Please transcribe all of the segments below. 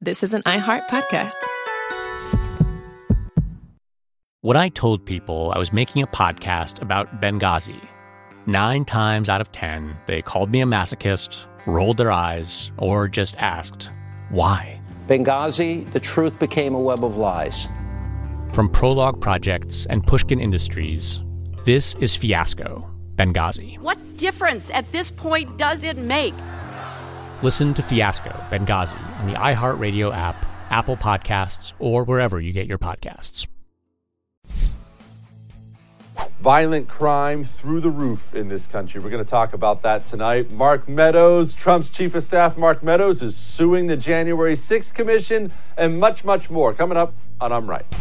This is an iHeart podcast. When I told people I was making a podcast about Benghazi, 9 times out of 10, they called me a masochist, rolled their eyes, or just asked, why? Benghazi, the truth became a web of lies. From Prologue Projects and Pushkin Industries, this is Fiasco, Benghazi. What difference at this point does it make? Listen to Fiasco, Benghazi on the iHeartRadio app, Apple Podcasts, or wherever you get your podcasts. Violent crime through the roof in this country. We're going to talk about that tonight. Mark Meadows, Trump's chief of staff, Mark Meadows, is suing the January 6th Commission and much, much more. Coming up on I'm Right.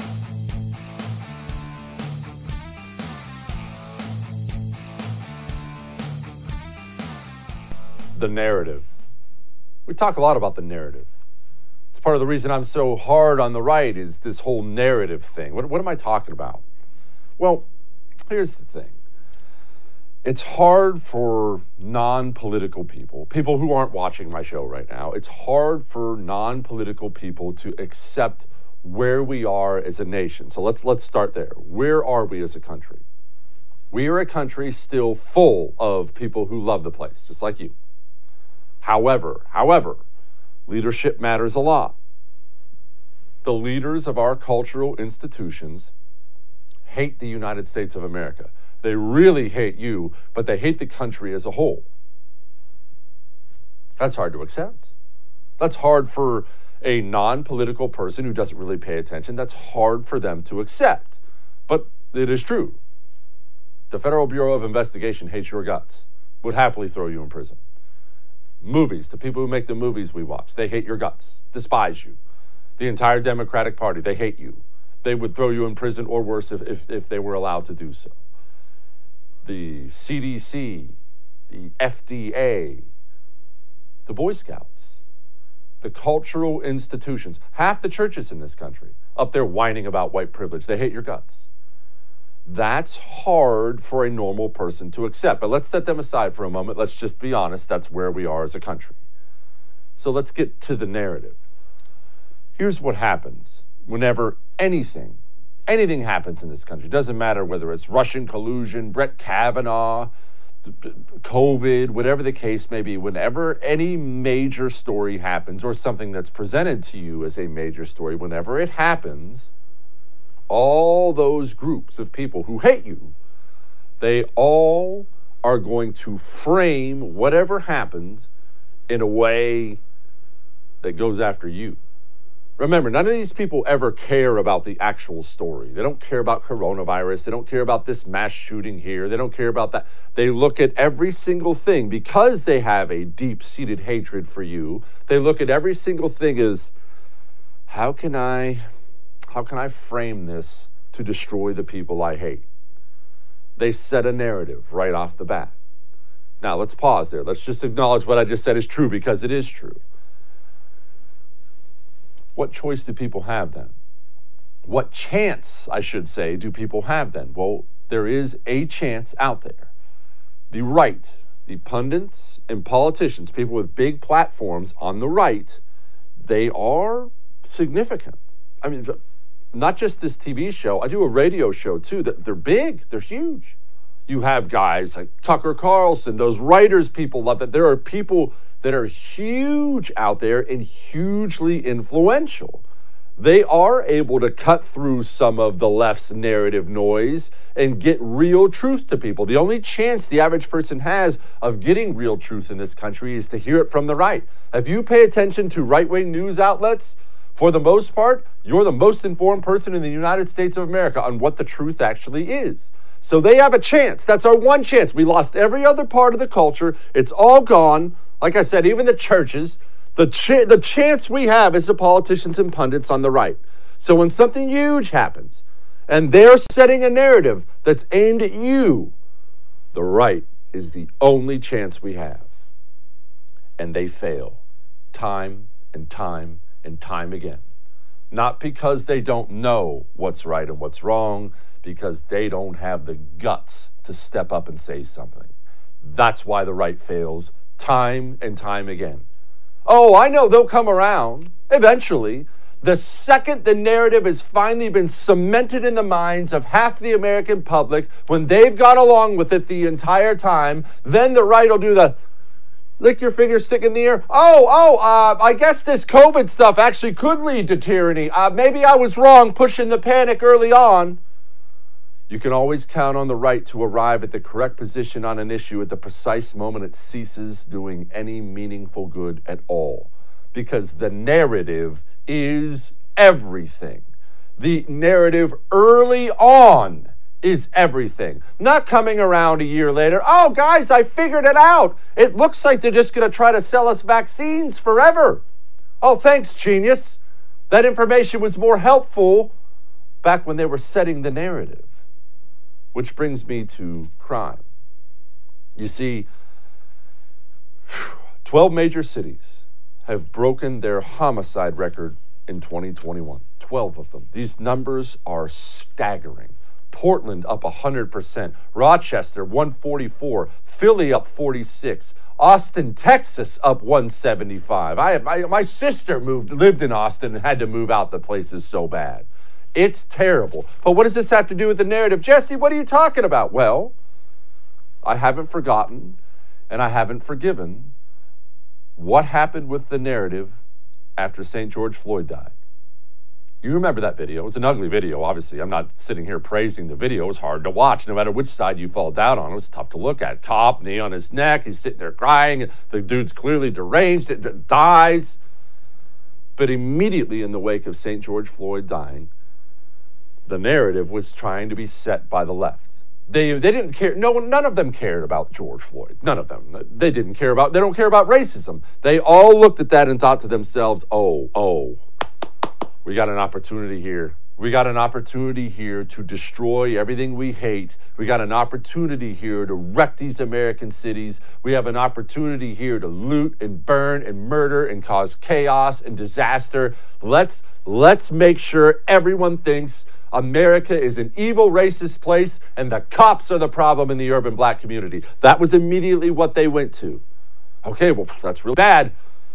The narrative. We talk a lot about the narrative. It's part of the reason I'm so hard on the right is this whole narrative thing. What am I talking about? Well, here's the thing. It's hard for non-political people, people who aren't watching my show right now, it's hard for non-political people to accept where we are as a nation. So let's start there. Where are we as a country? We are a country still full of people who love the place, just like you. However, leadership matters a lot. The leaders of our cultural institutions hate the United States of America. They really hate you, but they hate the country as a whole. That's hard to accept. That's hard for a non-political person who doesn't really pay attention. That's hard for them to accept. But it is true. The Federal Bureau of Investigation hates your guts, would happily throw you in prison. Movies, the people who make the movies we watch, they hate your guts, despise you. The entire Democratic Party, they hate you. They would throw you in prison or worse if they were allowed to do so. The CDC, the FDA, the Boy Scouts, the cultural institutions, half the churches in this country, up there whining about white privilege, they hate your guts. That's hard for a normal person to accept. But let's set them aside for a moment. Let's just be honest. That's where we are as a country. So let's get to the narrative. Here's what happens whenever anything happens in this country. It doesn't matter whether it's Russian collusion, Brett Kavanaugh, COVID, whatever the case may be. Whenever any major story happens or something that's presented to you as a major story, whenever it happens, all those groups of people who hate you, they all are going to frame whatever happened in a way that goes after you. Remember, none of these people ever care about the actual story. They don't care about coronavirus. They don't care about this mass shooting here. They don't care about that. They look at every single thing because they have a deep-seated hatred for you. They look at every single thing as, how can I frame this to destroy the people I hate? They set a narrative right off the bat. Now, let's pause there. Let's just acknowledge what I just said is true because it is true. What choice do people have then? What chance, I should say, do people have then? Well, there is a chance out there. The right, the pundits and politicians, people with big platforms on the right, they are significant. I mean, not just this TV show. I do a radio show too. They're big. They're huge. You have guys like Tucker Carlson. Those writers, people love that. There are people that are huge out there and hugely influential. They are able to cut through some of the left's narrative noise and get real truth to people. The only chance the average person has of getting real truth in this country is to hear it from the right. If you pay attention to right-wing news outlets, for the most part, you're the most informed person in the United States of America on what the truth actually is. So they have a chance. That's our one chance. We lost every other part of the culture. It's all gone. Like I said, even the churches, the chance we have is the politicians and pundits on the right. So when something huge happens and they're setting a narrative that's aimed at you, the right is the only chance we have. And they fail time and time and time again. Not because they don't know what's right and what's wrong, because they don't have the guts to step up and say something. That's why the right fails time and time again. Oh, I know they'll come around eventually. The second the narrative has finally been cemented in the minds of half the American public, when they've got along with it the entire time, then the right will do the lick your finger, stick in the air. I guess this COVID stuff actually could lead to tyranny. Maybe I was wrong pushing the panic early on. You can always count on the right to arrive at the correct position on an issue at the precise moment it ceases doing any meaningful good at all. Because the narrative is everything. The narrative early on is everything. Not coming around a year later, oh guys, I figured it out. It looks like they're just going to try to sell us vaccines forever. Oh, thanks, genius. That information was more helpful back when they were setting the narrative. Which brings me to crime. You see, 12 major cities have broken their homicide record in 2021. 12 of them. These numbers are staggering. Portland up 100%. Rochester 144. Philly up 46. Austin, Texas up 175. My sister lived in Austin and had to move out. The place is so bad. It's terrible. But what does this have to do with the narrative? Jesse, what are you talking about? Well, I haven't forgotten and I haven't forgiven what happened with the narrative after St. George Floyd died. You remember that video. It was an ugly video, obviously. I'm not sitting here praising the video. It was hard to watch, no matter which side you fall down on. It was tough to look at. Cop, knee on his neck. He's sitting there crying. The dude's clearly deranged. It dies. But immediately in the wake of St. George Floyd dying, the narrative was trying to be set by the left. They didn't care. None of them cared about George Floyd. None of them. They don't care about racism. They all looked at that and thought to themselves, oh, we got an opportunity here. We got an opportunity here to destroy everything we hate. We got an opportunity here to wreck these American cities. We have an opportunity here to loot and burn and murder and cause chaos and disaster. Let's make sure everyone thinks America is an evil, racist place, and the cops are the problem in the urban black community. That was immediately what they went to. Okay, well, that's really bad.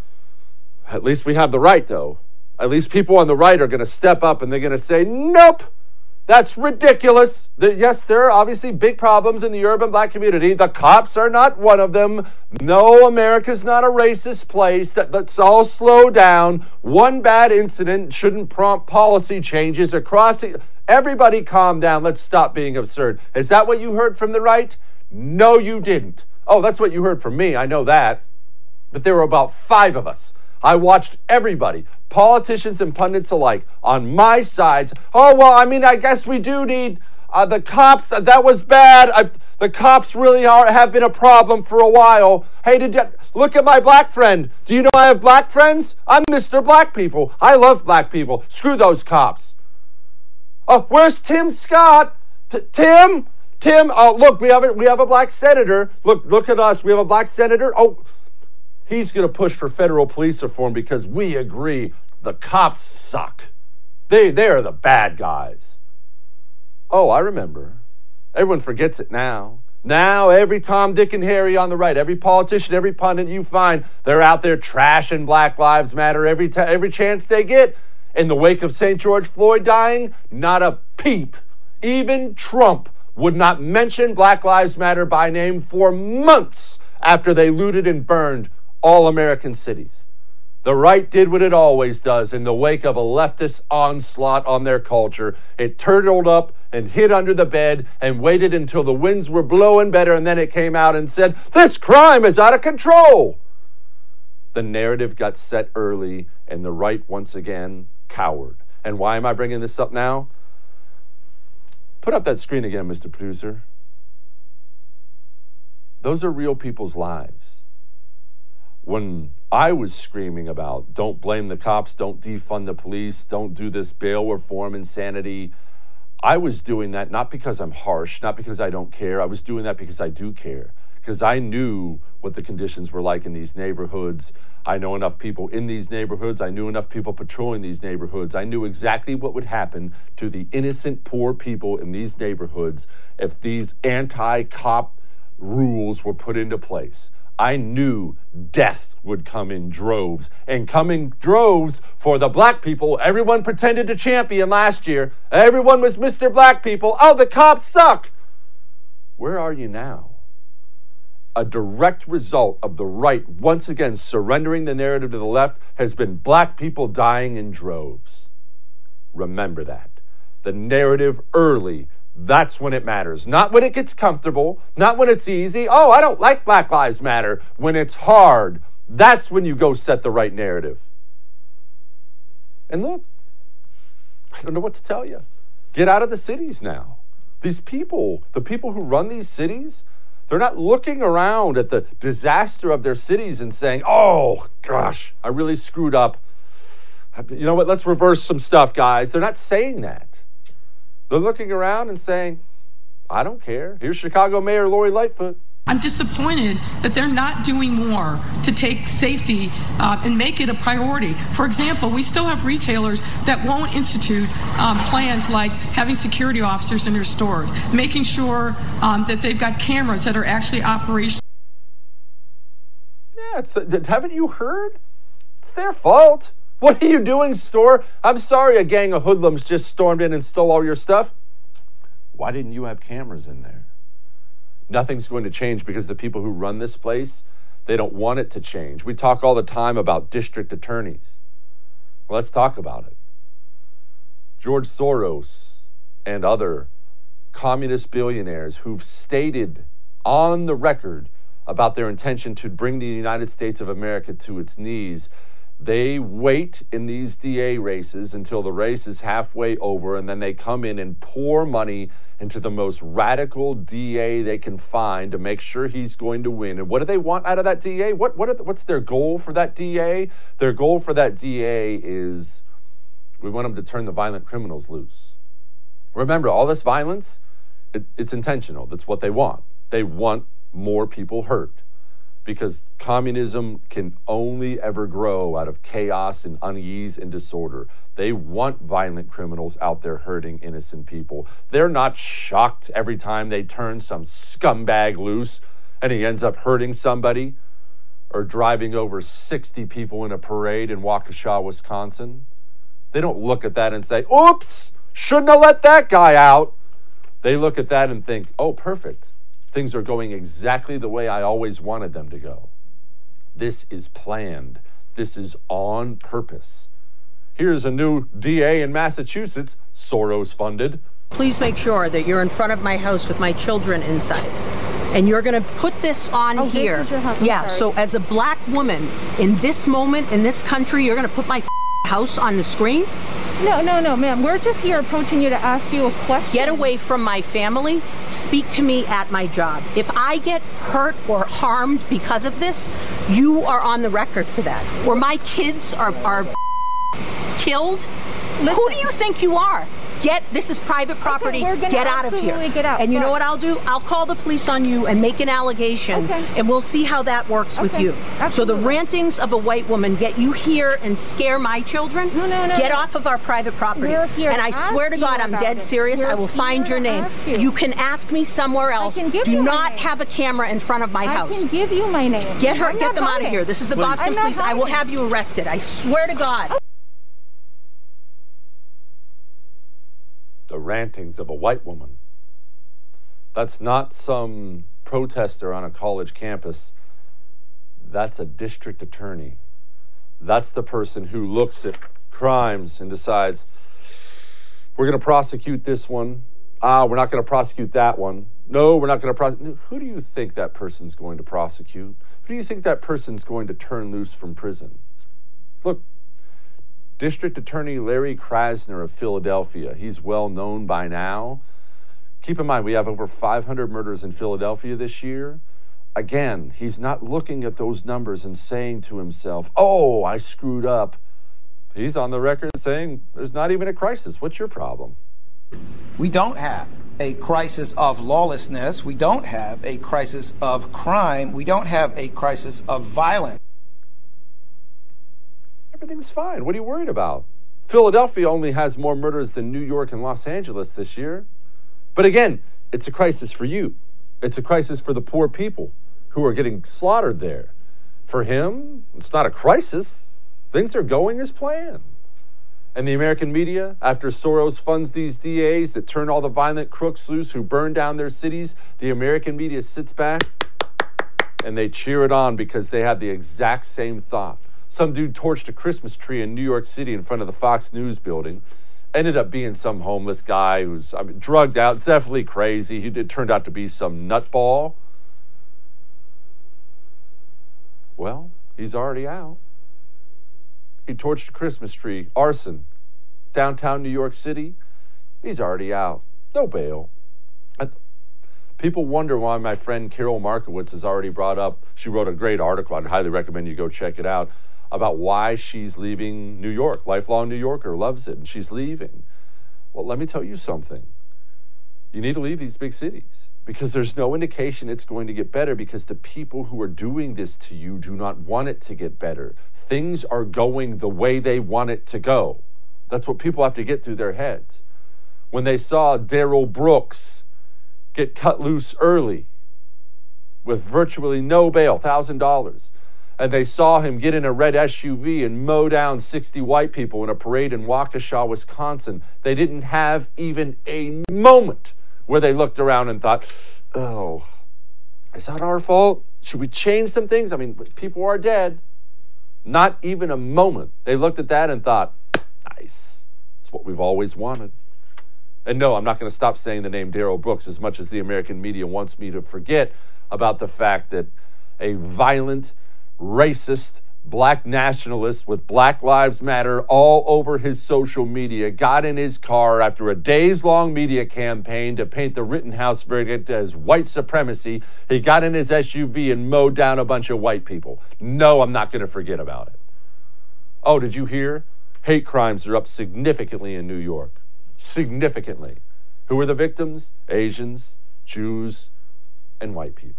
At least we have the right, though. At least people on the right are going to step up and they're going to say, nope, that's ridiculous. Yes, there are obviously big problems in the urban black community. The cops are not one of them. No, America's not a racist place. Let's all slow down. One bad incident shouldn't prompt policy changes across it. Everybody calm down. Let's stop being absurd. Is that what you heard from the right? No, you didn't. Oh, that's what you heard from me. I know that. But there were about 5 of us. I watched everybody, politicians and pundits alike, on my sides. Oh, well, I mean, I guess we do need the cops. That was bad. The cops really have been a problem for a while. Hey, look at my black friend. Do you know I have black friends? I'm Mr. Black People. I love black people. Screw those cops. Oh, where's Tim Scott? Tim? Oh, look, we have a black senator. Look at us. We have a black senator. Oh, he's going to push for federal police reform because we agree the cops suck. They are the bad guys. Oh, I remember. Everyone forgets it now. Now, every Tom, Dick, and Harry on the right, every politician, every pundit you find, they're out there trashing Black Lives Matter every chance they get. In the wake of St. George Floyd dying, not a peep. Even Trump would not mention Black Lives Matter by name for months after they looted and burned all American cities. The right did what it always does in the wake of a leftist onslaught on their culture. It turtled up and hid under the bed and waited until the winds were blowing better, and then it came out and said, this crime is out of control. The narrative got set early, and the right once again cowered. And why am I bringing this up now? Put up that screen again, Mr. Producer. Those are real people's lives. When I was screaming about don't blame the cops, don't defund the police, don't do this bail reform insanity, I was doing that not because I'm harsh, not because I don't care. I was doing that because I do care. Because I knew what the conditions were like in these neighborhoods. I know enough people in these neighborhoods. I knew enough people patrolling these neighborhoods. I knew exactly what would happen to the innocent, poor people in these neighborhoods if these anti-cop rules were put into place. I knew death would come in droves, and come in droves for the black people everyone pretended to champion last year. Everyone was Mr. Black People. Oh, the cops suck. Where are you now? A direct result of the right once again surrendering the narrative to the left has been black people dying in droves. Remember that. The narrative early, that's when it matters. Not when it gets comfortable, not when it's easy. Oh, I don't like Black Lives Matter. When it's hard, that's when you go set the right narrative. And look, I don't know what to tell you. Get out of the cities now. These people, the people who run these cities, they're not looking around at the disaster of their cities and saying, oh, gosh, I really screwed up. You know what? Let's reverse some stuff, guys. They're not saying that. They're looking around and saying, I don't care. Here's Chicago Mayor Lori Lightfoot. I'm disappointed that they're not doing more to take safety and make it a priority. For example, we still have retailers that won't institute plans like having security officers in their stores, making sure that they've got cameras that are actually operational. Yeah, haven't you heard? It's their fault. What are you doing, store? I'm sorry a gang of hoodlums just stormed in and stole all your stuff. Why didn't you have cameras in there? Nothing's going to change because the people who run this place, they don't want it to change. We talk all the time about district attorneys. Well, let's talk about it. George Soros and other communist billionaires who've stated on the record about their intention to bring the United States of America to its knees, they wait in these DA races until the race is halfway over, and then they come in and pour money into the most radical DA they can find to make sure he's going to win. And what do they want out of that DA? What's their goal for that DA? Their goal for that DA is we want them to turn the violent criminals loose. Remember, all this violence, it's intentional. That's what they want. They want more people hurt, because communism can only ever grow out of chaos and unease and disorder. They want violent criminals out there hurting innocent people. They're not shocked every time they turn some scumbag loose and he ends up hurting somebody or driving over 60 people in a parade in Waukesha, Wisconsin. They don't look at that and say, oops, shouldn't have let that guy out. They look at that and think, oh, perfect. Things are going exactly the way I always wanted them to go. This is planned. This is on purpose. Here's a new DA in Massachusetts, Soros funded. Please make sure that you're in front of my house with my children inside. And you're going to put this on here. This is your house. Yeah, so as a black woman in this moment, in this country, you're going to put my house on the screen? No, ma'am. We're just here approaching you to ask you a question. Get away from my family. Speak to me at my job. If I get hurt or harmed because of this, you are on the record for that. Or my kids are killed. Listen. Who do you think you are? This is private property. Okay, get out of here. Get out. And you know what I'll do? I'll call the police on you and make an allegation, and we'll see how that works with you. Absolutely. So the rantings of a white woman get you here and scare my children? No. Get off of our private property. We're here and I to swear to ask God, you I'm about dead it. serious. We're I will find here your to name. ask you. You can ask me somewhere else. can give Do you my not name. have a camera in front of my house. I can give you my name. Get I'm them out hiding. of here. This is the Please. Boston I'm not Police. I will hiding. have you arrested. I swear to God. The rantings of a white woman. That's not some protester on a college campus. That's a district attorney. That's the person who looks at crimes and decides, we're going to prosecute this one. We're not going to prosecute that one. No, we're not going to prosecute. Who do you think that person's going to prosecute? Who do you think that person's going to turn loose from prison? Look, District Attorney Larry Krasner of Philadelphia, he's well known by now. Keep in mind, we have over 500 murders in Philadelphia this year. Again, he's not looking at those numbers and saying to himself, oh, I screwed up. He's on the record saying there's not even a crisis. What's your problem? We don't have a crisis of lawlessness. We don't have a crisis of crime. We don't have a crisis of violence. Everything's fine. What are you worried about? Philadelphia only has more murders than New York and Los Angeles this year. But again, it's a crisis for you. It's a crisis for the poor people who are getting slaughtered there. For him, it's not a crisis. Things are going as planned. And the American media, after Soros funds these DAs that turn all the violent crooks loose who burn down their cities, the American media sits back and they cheer it on because they have the exact same thought. Some dude torched a Christmas tree in New York City in front of the Fox News building. Ended up being some homeless guy who's drugged out, definitely crazy. It turned out to be some nutball. Well, he's already out. He torched a Christmas tree, arson, downtown New York City. He's already out. No bail. People wonder why my friend Carol Markowitz has already brought up, she wrote a great article, I'd highly recommend you go check it out, about why she's leaving New York. Lifelong New Yorker, loves it, and she's leaving. Well, let me tell you something. You need to leave these big cities because there's no indication it's going to get better because the people who are doing this to you do not want it to get better. Things are going the way they want it to go. That's what people have to get through their heads. When they saw Darrell Brooks get cut loose early with virtually no bail, $1,000, and they saw him get in a red SUV and mow down 60 white people in a parade in Waukesha, Wisconsin, they didn't have even a moment where they looked around and thought, oh, is that our fault? Should we change some things? I mean, people are dead. Not even a moment. They looked at that and thought, nice. It's what we've always wanted. And no, I'm not going to stop saying the name Darrell Brooks as much as the American media wants me to forget about the fact that a violent, racist, black nationalist with Black Lives Matter all over his social media got in his car after a days-long media campaign to paint the Rittenhouse verdict as white supremacy. He got in his SUV and mowed down a bunch of white people. No, I'm not going to forget about it. Oh, did you hear? Hate crimes are up significantly in New York. Significantly. Who are the victims? Asians, Jews, and white people.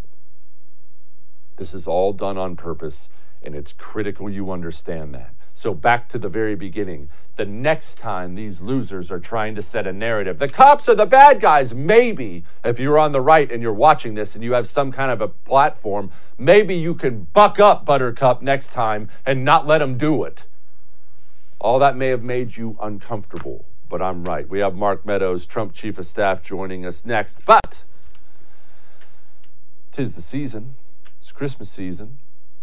This is all done on purpose, and it's critical you understand that. So back to the very beginning. The next time these losers are trying to set a narrative, the cops are the bad guys. Maybe if you're on the right and you're watching this and you have some kind of a platform, maybe you can buck up, Buttercup, next time and not let them do it. All that may have made you uncomfortable, but I'm right. We have Mark Meadows, Trump Chief of Staff, joining us next. But 'tis the season. It's Christmas season.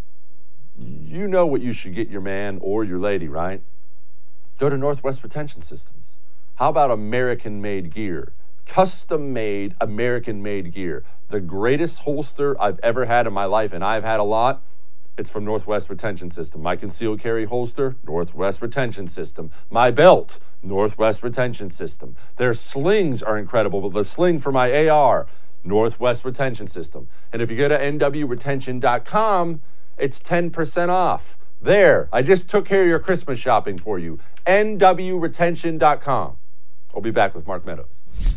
You know what you should get your man or your lady, right? Go to Northwest Retention Systems. How about American-made gear? Custom-made, American-made gear. The greatest holster I've ever had in my life, and I've had a lot, it's from Northwest Retention System. My concealed carry holster, Northwest Retention System. My belt, Northwest Retention System. Their slings are incredible, but the sling for my AR, Northwest Retention System. And if you go to nwretention.com, it's 10% off. There, I just took care of your Christmas shopping for you. nwretention.com. I'll be back with Mark Meadows.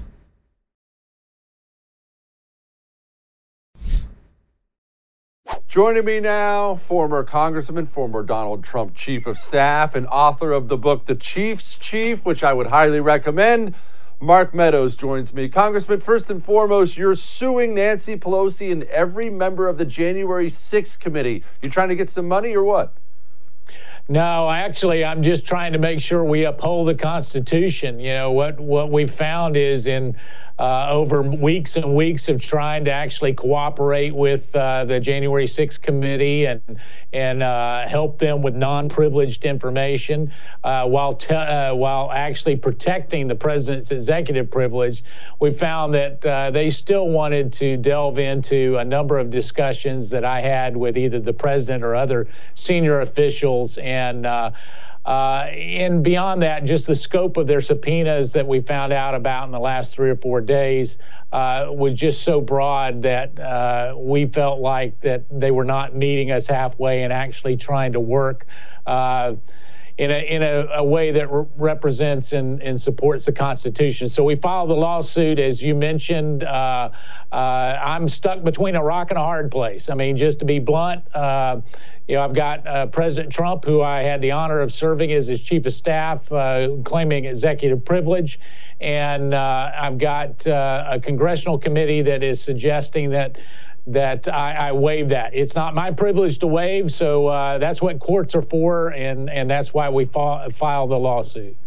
Joining me now, former Congressman, former Donald Trump Chief of Staff, and author of the book, The Chief's Chief, which I would highly recommend. Mark Meadows joins me. Congressman, first and foremost, you're suing Nancy Pelosi and every member of the January 6th committee. You trying to get some money or what? No, actually, I'm just trying to make sure we uphold the Constitution. You know, what we've found is in over weeks and weeks of trying to actually cooperate with the January 6th committee and help them with non-privileged information while actually protecting the president's executive privilege, we found that they still wanted to delve into a number of discussions that I had with either the president or other senior officials. And beyond that, just the scope of their subpoenas that we found out about in the last 3 or 4 days was just so broad that we felt like that they were not meeting us halfway and actually trying to work in a way that represents and supports the Constitution. So we filed the lawsuit, as you mentioned. I'm stuck between a rock and a hard place. I mean, just to be blunt, I've got President Trump, who I had the honor of serving as his chief of staff, claiming executive privilege. And I've got a congressional committee that is suggesting that that I waive that. It's not my privilege to waive, so that's what courts are for, and that's why we file the lawsuit.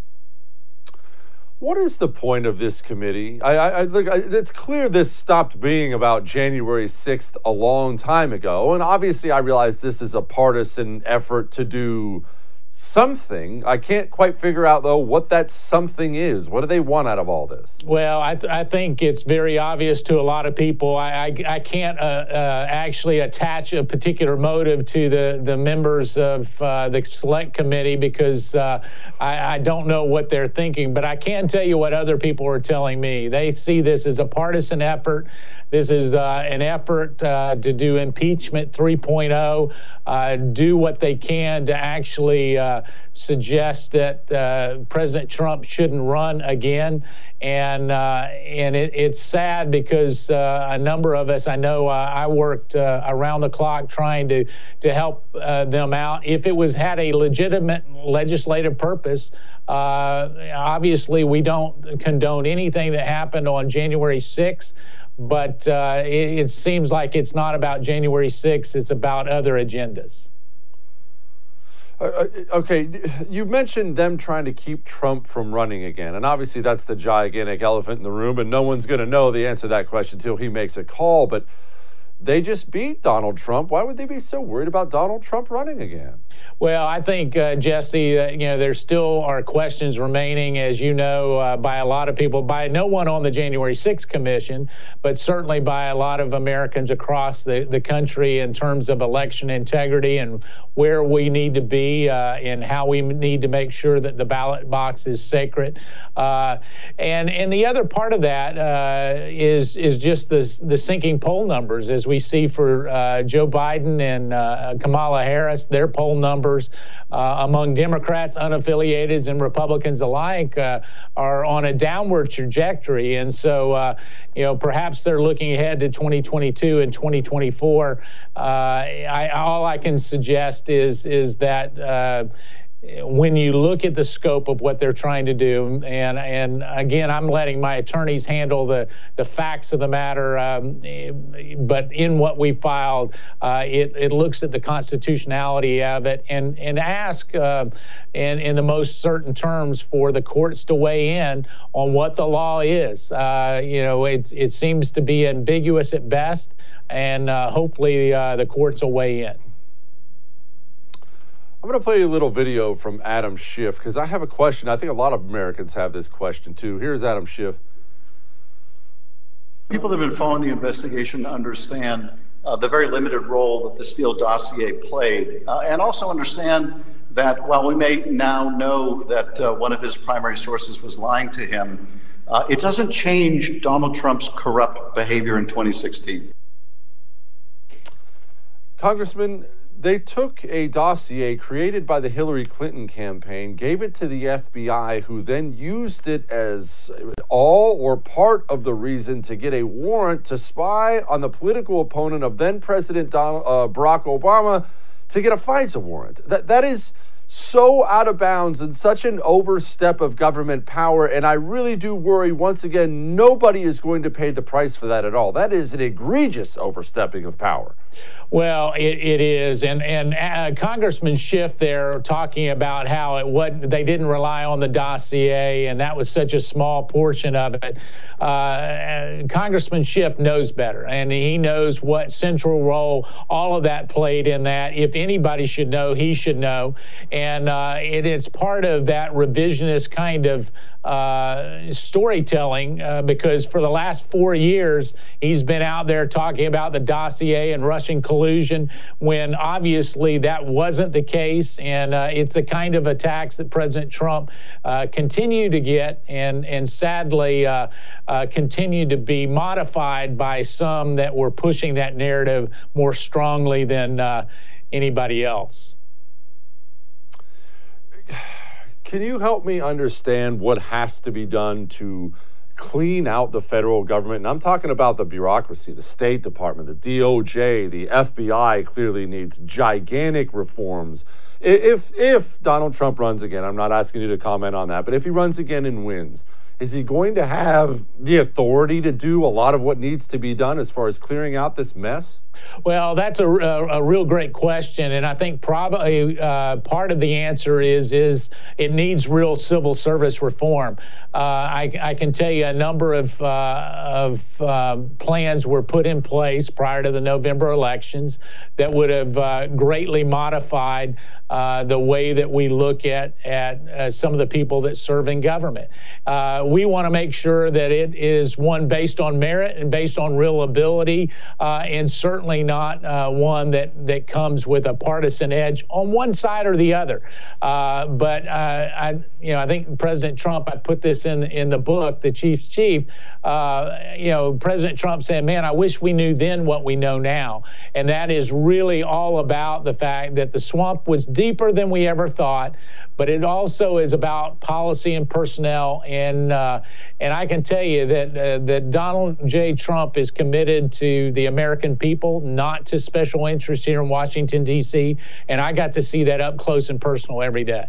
What is the point of this committee? It's clear this stopped being about January 6th a long time ago, and obviously I realize this is a partisan effort to do something. I can't quite figure out, though, what that something is. What do they want out of all this? Well, I think it's very obvious to a lot of people. I can't actually attach a particular motive to the members of the select committee because I don't know what they're thinking. But I can tell you what other people are telling me. They see this as a partisan effort. This is an effort to do impeachment 3.0, do what they can to actually suggest that President Trump shouldn't run again. And it's sad because a number of us, I know I worked around the clock trying to help them out. If it had a legitimate legislative purpose, obviously we don't condone anything that happened on January 6th. But it seems like it's not about January 6th. It's about other agendas. Okay, you mentioned them trying to keep Trump from running again. And obviously that's the gigantic elephant in the room, and no one's going to know the answer to that question until he makes a call. But they just beat Donald Trump. Why would they be so worried about Donald Trump running again? Well, I think, Jesse, there still are questions remaining, as you know, by a lot of people, by no one on the January 6th Commission, but certainly by a lot of Americans across the country in terms of election integrity and where we need to be and how we need to make sure that the ballot box is sacred. And the other part of that is just the sinking poll numbers, as we see for Joe Biden and Kamala Harris. Their poll numbers among Democrats, unaffiliated, and Republicans alike are on a downward trajectory. And so, perhaps they're looking ahead to 2022 and 2024. All I can suggest is that when you look at the scope of what they're trying to do, and again, I'm letting my attorneys handle the facts of the matter, but in what we filed, it looks at the constitutionality of it and ask in the most certain terms for the courts to weigh in on what the law is. It seems to be ambiguous at best, and hopefully the courts will weigh in. I'm going to play you a little video from Adam Schiff because I have a question. I think a lot of Americans have this question too. Here's Adam Schiff. People that have been following the investigation understand the very limited role that the Steele dossier played, and also understand that while we may now know that one of his primary sources was lying to him, it doesn't change Donald Trump's corrupt behavior in 2016. Congressman, they took a dossier created by the Hillary Clinton campaign, gave it to the FBI, who then used it as all or part of the reason to get a warrant to spy on the political opponent of then President Barack Obama to get a FISA warrant. That is so out of bounds and such an overstep of government power, and I really do worry, once again, nobody is going to pay the price for that at all. That is an egregious overstepping of power. Well, it is, and Congressman Schiff there talking about how they didn't rely on the dossier, and that was such a small portion of it. Congressman Schiff knows better, and he knows what central role all of that played in that. If anybody should know, he should know, and it's part of that revisionist kind of storytelling because for the last 4 years he's been out there talking about the dossier and Russian collusion when obviously that wasn't the case, and it's the kind of attacks that President Trump continued to get and sadly continued to be modified by some that were pushing that narrative more strongly than anybody else. Can you help me understand what has to be done to clean out the federal government? And I'm talking about the bureaucracy, the State Department, the DOJ, the FBI clearly needs gigantic reforms. If Donald Trump runs again, I'm not asking you to comment on that, but if he runs again and wins, Is he going to have the authority to do a lot of what needs to be done as far as clearing out this mess? Well, that's a real great question, and I think probably part of the answer is it needs real civil service reform. I can tell you a number of plans were put in place prior to the November elections that would have greatly modified the way that we look at some of the people that serve in government. We want to make sure that it is one based on merit and based on real ability, and certainly not one that comes with a partisan edge on one side or the other. But I think President Trump, I put this in the book, The Chief's Chief. President Trump said, "Man, I wish we knew then what we know now," and that is really all about the fact that the swamp was deeper than we ever thought. But it also is about policy and personnel, and I can tell you that Donald J. Trump is committed to the American people, not to special interests here in Washington, D.C., and I got to see that up close and personal every day.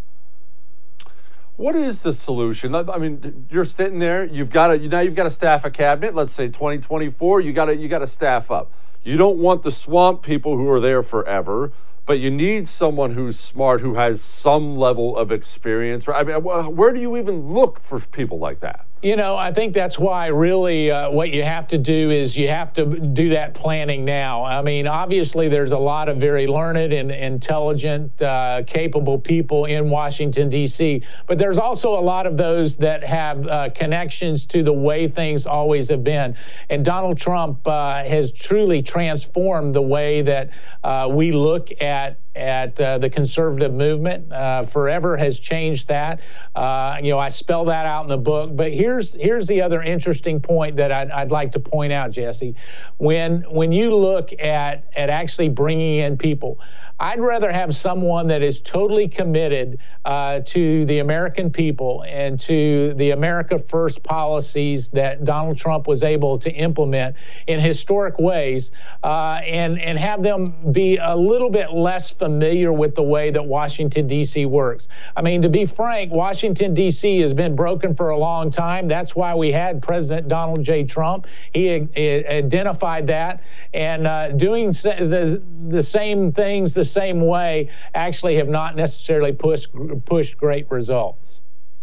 What is the solution? I mean, you're sitting there, you've got to staff a cabinet. Let's say 2024, you got to staff up. You don't want the swamp people who are there forever, but you need someone who's smart, who has some level of experience. I mean, where do you even look for people like that? I think that's why really what you have to do is you have to do that planning now. I mean, obviously there's a lot of very learned and intelligent, capable people in Washington, D.C., but there's also a lot of those that have connections to the way things always have been. And Donald Trump has truly transformed the way that we look at the conservative movement. Forever has changed that. I spell that out in the book. But here's the other interesting point that I'd like to point out, Jesse. When you look at actually bringing in people, I'd rather have someone that is totally committed to the American people and to the America First policies that Donald Trump was able to implement in historic ways, and have them be a little bit less familiar with the way that Washington, D.C. works. I mean, to be frank, Washington, D.C. has been broken for a long time. That's why we had President Donald J. Trump. He identified that, and doing the same things the same way actually have not necessarily pushed great results.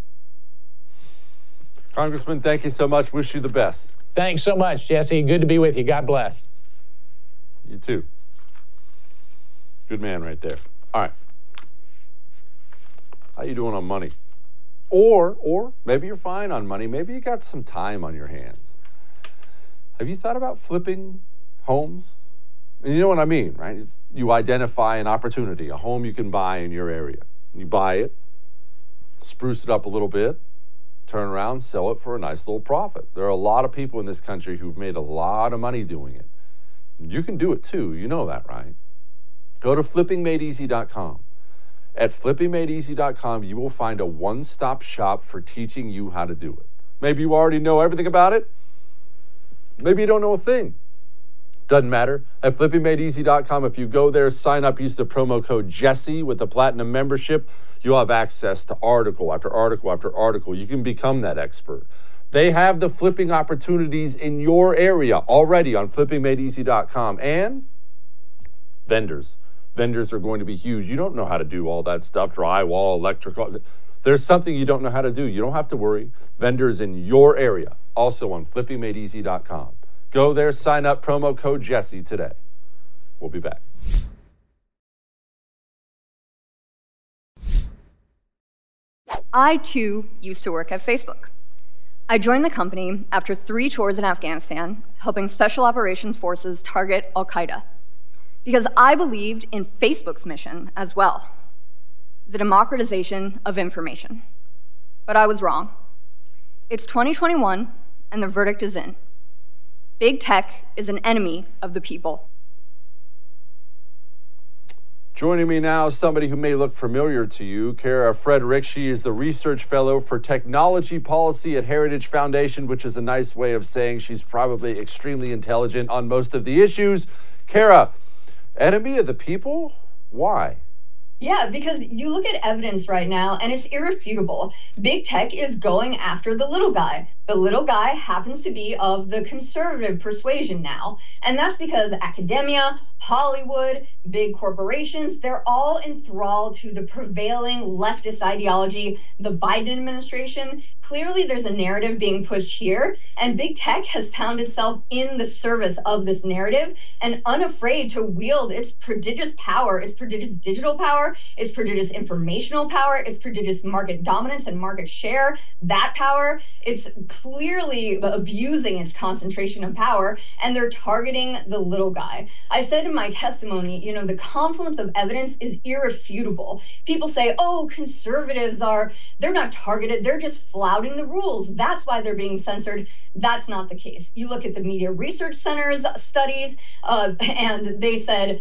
Congressman, thank you so much. Wish you the best. Thanks so much, Jesse. Good to be with you. God bless. You too. Good man right there. All right. How you doing on money? Or maybe you're fine on money. Maybe you got some time on your hands. Have you thought about flipping homes? And you know what I mean, right? You identify an opportunity, a home you can buy in your area. You buy it, spruce it up a little bit, turn around, sell it for a nice little profit. There are a lot of people in this country who've made a lot of money doing it. You can do it too. You know that, right? Go to flippingmadeeasy.com. At flippingmadeeasy.com, you will find a one-stop shop for teaching you how to do it. Maybe you already know everything about it. Maybe you don't know a thing. Doesn't matter. At flippingmadeeasy.com, if you go there, sign up, use the promo code Jesse with the Platinum membership, you'll have access to article after article after article. You can become that expert. They have the flipping opportunities in your area already on flippingmadeeasy.com. And vendors. Vendors are going to be huge. You don't know how to do all that stuff, drywall, electrical. There's something you don't know how to do. You don't have to worry. Vendors in your area, also on flippingmadeeasy.com. Go there, sign up, promo code Jesse today. We'll be back. I, too, used to work at Facebook. I joined the company after 3 tours in Afghanistan, helping Special Operations Forces target al-Qaeda, because I believed in Facebook's mission as well, the democratization of information. But I was wrong. It's 2021, and the verdict is in. Big tech is an enemy of the people. Joining me now is somebody who may look familiar to you, Kara Frederick. She is the Research Fellow for Technology Policy at Heritage Foundation, which is a nice way of saying she's probably extremely intelligent on most of the issues. Kara, enemy of the people? Why? Yeah, because you look at evidence right now and it's irrefutable. Big tech is going after the little guy. The little guy happens to be of the conservative persuasion now. And that's because academia, Hollywood, big corporations, they're all enthralled to the prevailing leftist ideology, the Biden administration. Clearly, there's a narrative being pushed here, and big tech has found itself in the service of this narrative and unafraid to wield its prodigious power, its prodigious digital power, its prodigious informational power, its prodigious market dominance and market share, that power. It's clearly abusing its concentration of power, and they're targeting the little guy. I said in my testimony, the confluence of evidence is irrefutable. People say, oh, conservatives they're not targeted, they're just flouting the rules. That's why they're being censored. That's not the case. You look at the Media Research Center's studies, and they said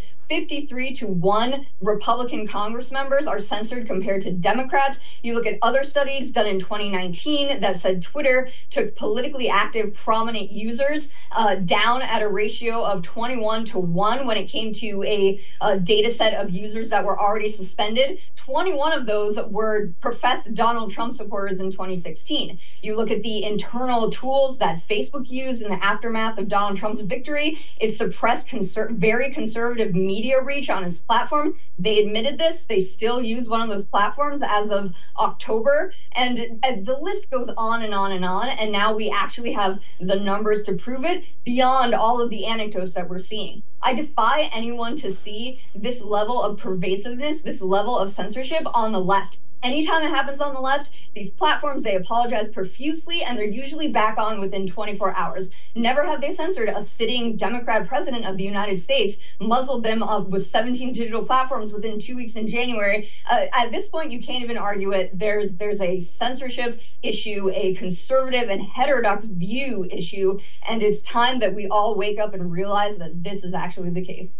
53-1 Republican Congress members are censored compared to Democrats. You look at other studies done in 2019 that said Twitter took politically active, prominent users down at a ratio of 21-1 when it came to a data set of users that were already suspended. 21 of those were professed Donald Trump supporters in 2016. You look at the internal tools that Facebook used in the aftermath of Donald Trump's victory. It suppressed very conservative media reach on its platform. They admitted this. They still use one of those platforms as of October. And the list goes on and on and on. And now we actually have the numbers to prove it beyond all of the anecdotes that we're seeing. I defy anyone to see this level of pervasiveness, this level of censorship on the left. Anytime it happens on the left, these platforms, they apologize profusely, and they're usually back on within 24 hours. Never have they censored a sitting Democrat president of the United States, muzzled them up with 17 digital platforms within 2 weeks in January. At this point, you can't even argue it. There's a censorship issue, a conservative and heterodox view issue, and it's time that we all wake up and realize that this is actually the case.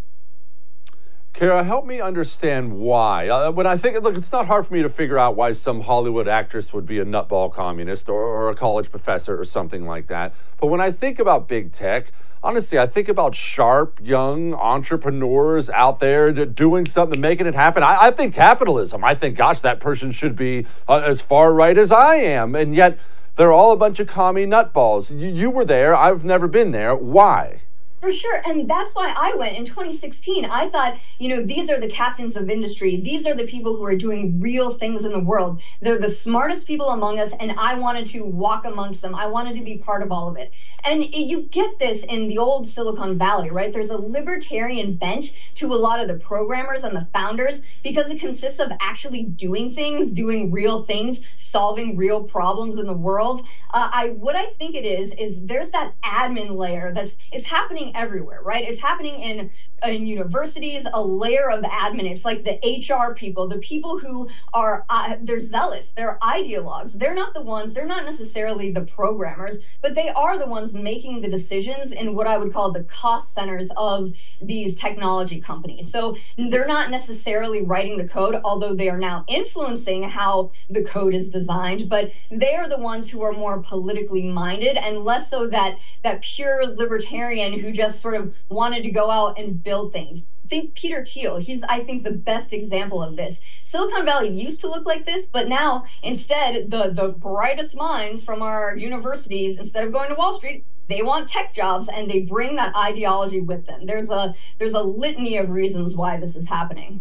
Kara, help me understand why. When I think, look, it's not hard for me to figure out why some Hollywood actress would be a nutball communist or a college professor or something like that. But when I think about big tech, honestly, I think about sharp, young entrepreneurs out there doing something, making it happen. I think capitalism. I think, gosh, that person should be as far right as I am. And yet they're all a bunch of commie nutballs. You were there. I've never been there. Why? For sure. And that's why I went in 2016. I thought, these are the captains of industry. These are the people who are doing real things in the world. They're the smartest people among us, and I wanted to walk amongst them. I wanted to be part of all of it. And you get this in the old Silicon Valley, right? There's a libertarian bent to a lot of the programmers and the founders because it consists of actually doing things, doing real things, solving real problems in the world. What I think it is there's that admin layer it's happening everywhere, right? It's happening in universities, a layer of admin. It's like the HR people, the people who are, they're zealots, they're ideologues. They're not necessarily the programmers, but they are the ones making the decisions in what I would call the cost centers of these technology companies. So they're not necessarily writing the code, although they are now influencing how the code is designed, but they are the ones who are more politically minded and less so that pure libertarian who just sort of wanted to go out and build things. Think Peter Thiel. He's, I think, the best example of this. Silicon Valley used to look like this, but now instead the brightest minds from our universities, instead of going to Wall Street, they want tech jobs, and they bring that ideology with them. There's a litany of reasons why this is happening.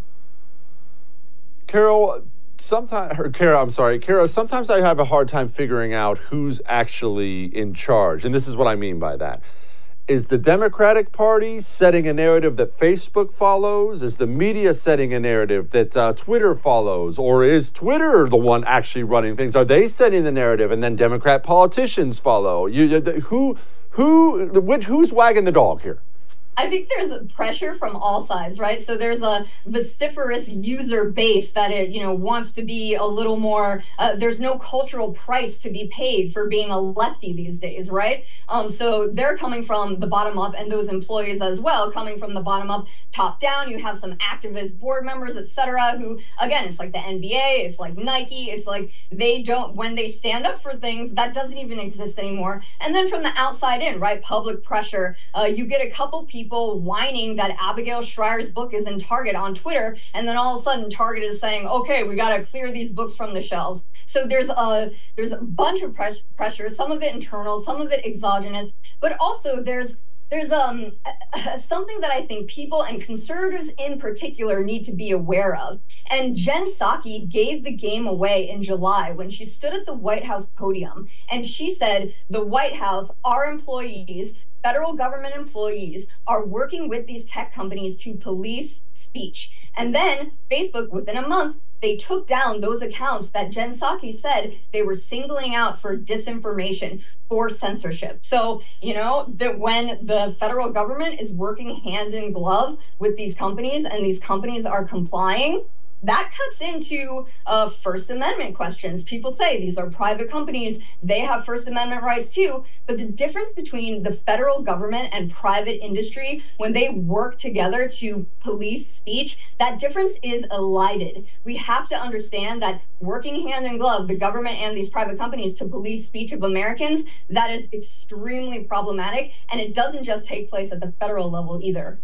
Kara, sometimes I have a hard time figuring out who's actually in charge, and this is what I mean by that. Is the Democratic Party setting a narrative that Facebook follows? Is the media setting a narrative that Twitter follows? Or is Twitter the one actually running things? Are they setting the narrative and then Democrat politicians follow? Who's wagging the dog here? I think there's pressure from all sides, right? So there's a vociferous user base that wants to be a little more. There's no cultural price to be paid for being a lefty these days, right? So they're coming from the bottom up, and those employees as well coming from the bottom up, top down. You have some activist board members, etc., who, again, it's like the NBA, it's like Nike, it's like when they stand up for things, that doesn't even exist anymore. And then from the outside in, right? Public pressure. You get a couple people people whining that Abigail Shrier's book is in Target on Twitter, and then all of a sudden Target is saying, okay, we got to clear these books from the shelves. So there's a bunch of pressure, some of it internal, some of it exogenous, but also there's something that I think people and conservatives in particular need to be aware of. And Jen Psaki gave the game away in July when she stood at the White House podium and she said, the White House, our employees, federal government employees, are working with these tech companies to police speech. And then Facebook, within a month, they took down those accounts that Jen Psaki said they were singling out for disinformation, for censorship. So, that when the federal government is working hand in glove with these companies and these companies are complying, that cuts into First Amendment questions. People say these are private companies, they have First Amendment rights too, but the difference between the federal government and private industry, when they work together to police speech, that difference is elided. We have to understand that working hand in glove, the government and these private companies to police speech of Americans, that is extremely problematic, and it doesn't just take place at the federal level either.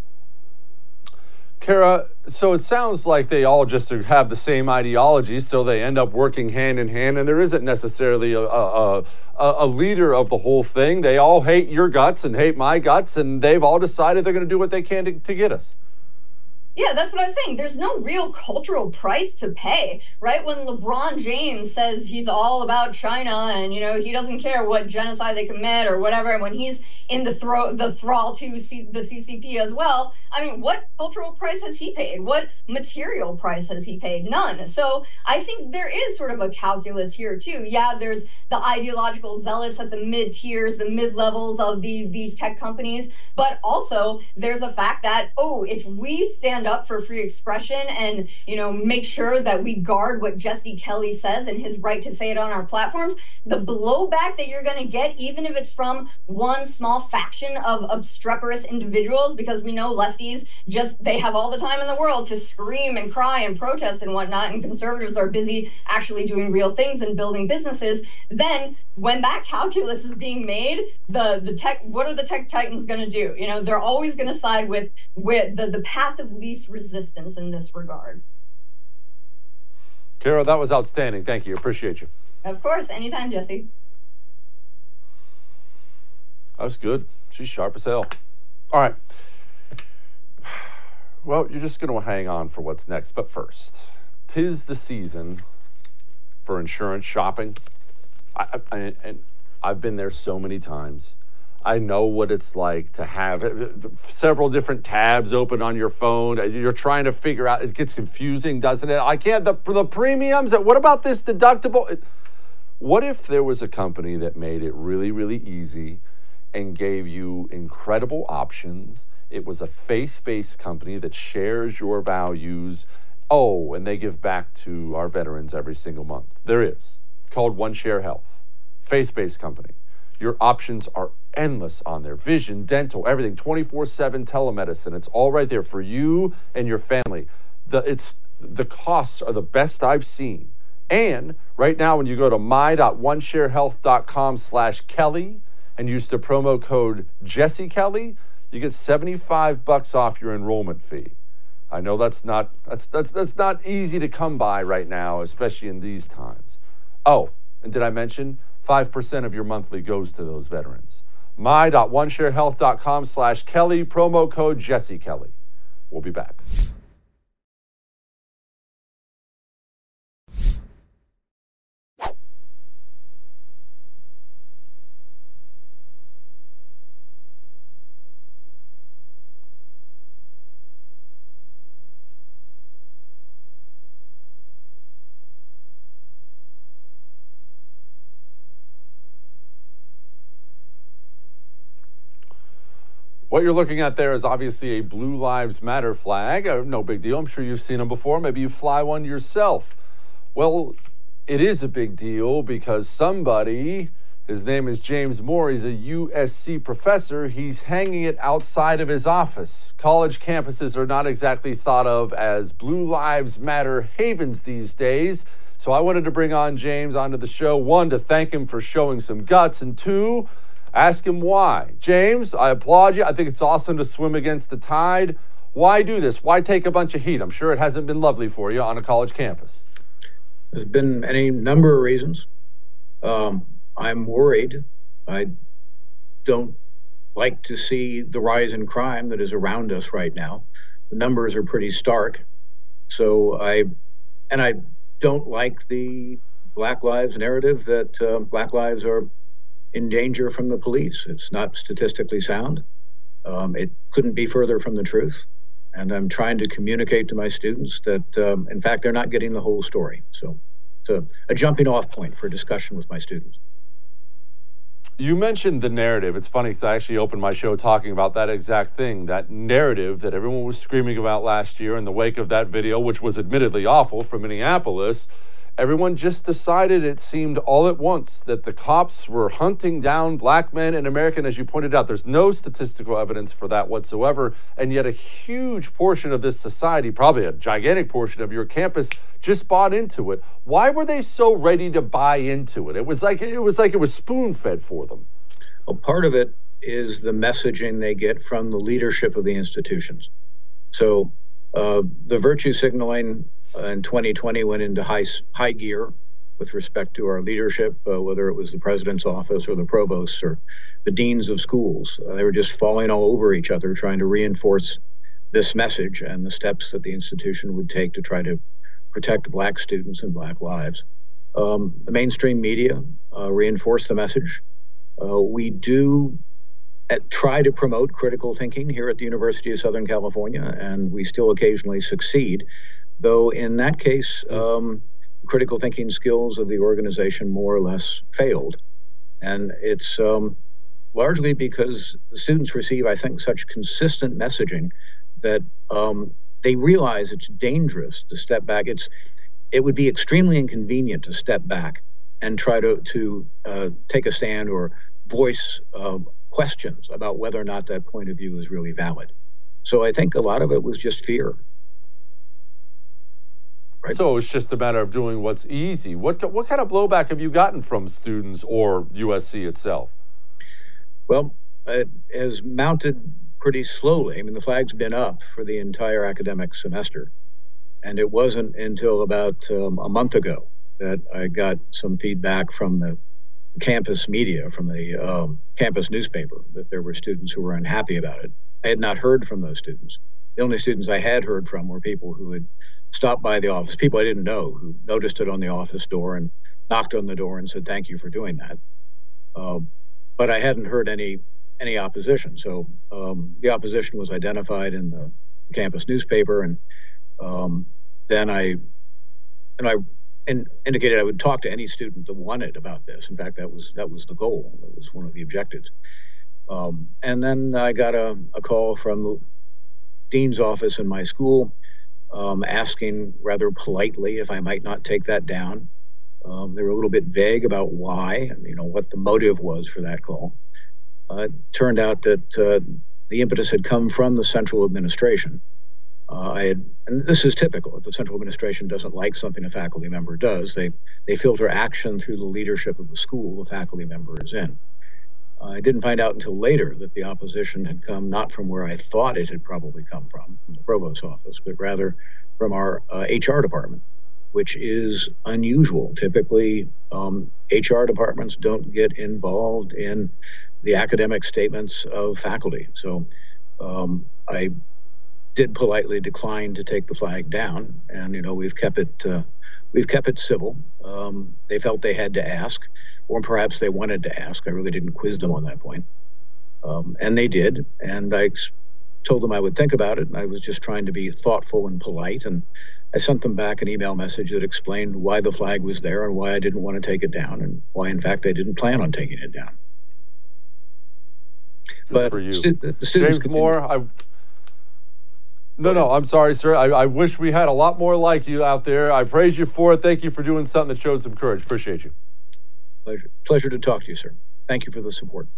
Kara, so it sounds like they all just have the same ideology, so they end up working hand in hand, and there isn't necessarily a leader of the whole thing. They all hate your guts and hate my guts, and they've all decided they're going to do what they can to get us. Yeah, that's what I was saying. There's no real cultural price to pay, right? When LeBron James says he's all about China and, he doesn't care what genocide they commit or whatever, and when he's in the thrall to the CCP as well, I mean, what cultural price has he paid? What material price has he paid? None. So I think there is sort of a calculus here, too. Yeah, there's the ideological zealots at the mid-tiers, the mid-levels of these tech companies, but also there's a fact that, if we stand up for free expression and, make sure that we guard what Jesse Kelly says and his right to say it on our platforms, the blowback that you're going to get, even if it's from one small faction of obstreperous individuals, because we know lefties they have all the time in the world to scream and cry and protest and whatnot, and conservatives are busy actually doing real things and building businesses. Then when that calculus is being made, what are the tech titans going to do? They're always going to side with the path of least resistance in this regard. Kara, that was outstanding. Thank you. Appreciate you. Of course. Anytime, Jesse. That was good. She's sharp as hell. All right. Well, you're just going to hang on for what's next. But first, 'tis the season for insurance shopping. And I've been there so many times. I know what it's like to have several different tabs open on your phone. You're trying to figure out. It gets confusing, doesn't it? I can't. The premiums. What about this deductible? What if there was a company that made it really, really easy and gave you incredible options? It was a faith-based company that shares your values. And they give back to our veterans every single month. There is. It's called OneShare Health. Faith-based company. Your options are endless on there. Vision, dental, everything, 24/7 telemedicine. It's all right there for you and your family. The costs are the best I've seen. And right now, when you go to my.onesharehealth.com/Kelly and use the promo code Jesse Kelly, you get $75 off your enrollment fee. I know that's not easy to come by right now, especially in these times. And did I mention 5% of your monthly goes to those veterans? my.onesharehealth.com/Kelly, promo code Jesse Kelly. We'll be back. What you're looking at there is obviously a Blue Lives Matter flag. No big deal. I'm sure you've seen them before. Maybe you fly one yourself. Well, it is a big deal because somebody, his name is James Moore, he's a USC professor, he's hanging it outside of his office. College campuses are not exactly thought of as Blue Lives Matter havens these days. So I wanted to bring on James onto the show, one, to thank him for showing some guts, and two, Ask him why. James, I applaud you. I think it's awesome to swim against the tide. Why do this? Why take a bunch of heat? I'm sure it hasn't been lovely for you on a college campus. There's been any number of reasons. I'm worried. I don't like to see the rise in crime that is around us right now. The numbers are pretty stark. So I don't like the Black Lives narrative that Black lives are in danger from the police. It's not statistically sound. It couldn't be further from the truth. And I'm trying to communicate to my students that, in fact, they're not getting the whole story. So it's a jumping off point for discussion with my students. You mentioned the narrative. It's funny because I actually opened my show talking about that exact thing, that narrative that everyone was screaming about last year in the wake of that video, which was admittedly awful from Minneapolis. Everyone just decided, it seemed all at once, that the cops were hunting down black men in America. And as you pointed out, there's no statistical evidence for that whatsoever. And yet a huge portion of this society, probably a gigantic portion of your campus, just bought into it. Why were they so ready to buy into it? It was like it was spoon-fed for them. Well, part of it is the messaging they get from the leadership of the institutions. So the virtue signaling in 2020 went into high gear with respect to our leadership, whether it was the president's office or the provosts or the deans of schools. They were just falling all over each other, trying to reinforce this message and the steps that the institution would take to try to protect black students and black lives. The mainstream media reinforce the message. We do try to promote critical thinking here at the University of Southern California, and we still occasionally succeed. Though in that case, critical thinking skills of the organization more or less failed. And it's largely because the students receive, I think, such consistent messaging that they realize it's dangerous to step back. It would be extremely inconvenient to step back and try to take a stand or voice questions about whether or not that point of view is really valid. So I think a lot of it was just fear. Right. So it's just a matter of doing what's easy. What kind of blowback have you gotten from students or USC itself? Well, it has mounted pretty slowly. I mean, the flag's been up for the entire academic semester. And it wasn't until about a month ago that I got some feedback from the campus media, from the campus newspaper, that there were students who were unhappy about it. I had not heard from those students. The only students I had heard from were people who had stopped by the office, people I didn't know, who noticed it on the office door and knocked on the door and said, thank you for doing that. But I hadn't heard any opposition. So the opposition was identified in the campus newspaper, and then I indicated I would talk to any student that wanted about this. In fact, that was the goal. That was one of the objectives. And then I got a call from the dean's office in my school, asking rather politely if I might not take that down. They were a little bit vague about why, what the motive was for that call. It turned out that the impetus had come from the central administration. And this is typical. If the central administration doesn't like something a faculty member does, they filter action through the leadership of the school the faculty member is in. I didn't find out until later that the opposition had come not from where I thought it had probably come from the provost's office, but rather from our HR department, which is unusual. Typically, HR departments don't get involved in the academic statements of faculty. So I did politely decline to take the flag down, and we've kept it civil. They felt they had to ask, or perhaps they wanted to ask. I really didn't quiz them on that point. And they did, and I told them I would think about it, and I was just trying to be thoughtful and polite, and I sent them back an email message that explained why the flag was there and why I didn't want to take it down, and why, in fact, I didn't plan on taking it down. Good for you. The students James Moore, No, I'm sorry, sir. I wish we had a lot more like you out there. I praise you for it. Thank you for doing something that showed some courage. Appreciate you. Pleasure to talk to you, sir. Thank you for the support.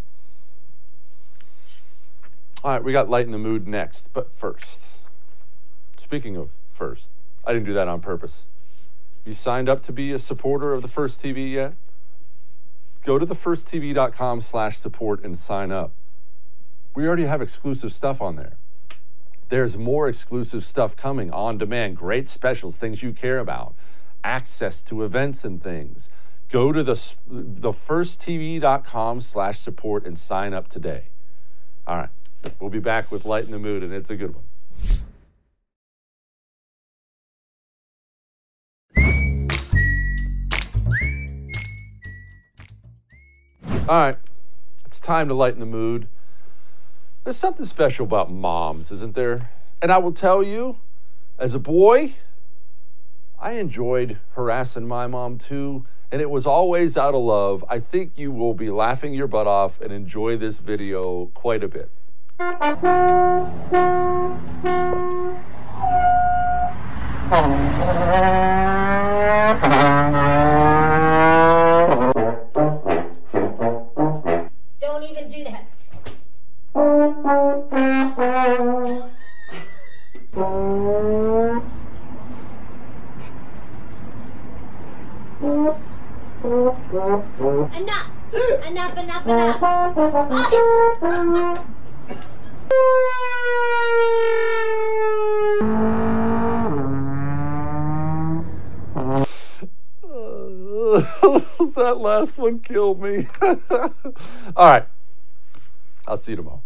All right, we got Lighten the Mood next. But first, speaking of first, I didn't do that on purpose. You signed up to be a supporter of the First TV yet? go to thefirsttv.com/support and sign up. We already have exclusive stuff on there. There's more exclusive stuff coming on demand, great specials, things you care about, access to events and things. Go to thefirsttv.com/support and sign up today. All right, we'll be back with Light in the Mood, and it's a good one. All right, it's time to lighten the mood. There's something special about moms, isn't there? And I will tell you, as a boy, I enjoyed harassing my mom too, and it was always out of love. I think you will be laughing your butt off and enjoy this video quite a bit. Don't even do that. Enough. That last one killed me. All right. I'll see you tomorrow.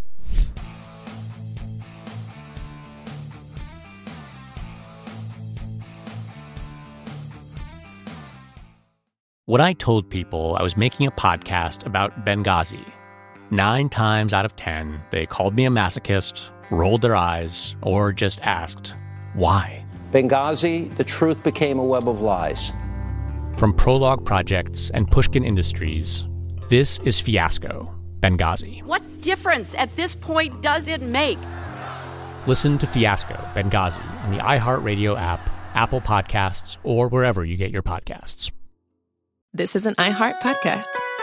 When I told people I was making a podcast about Benghazi, 9 times out of 10, they called me a masochist, rolled their eyes, or just asked, why? Benghazi, the truth became a web of lies. From Prologue Projects and Pushkin Industries, this is Fiasco, Benghazi. What difference at this point does it make? Listen to Fiasco, Benghazi on the iHeartRadio app, Apple Podcasts, or wherever you get your podcasts. This is an iHeart podcast.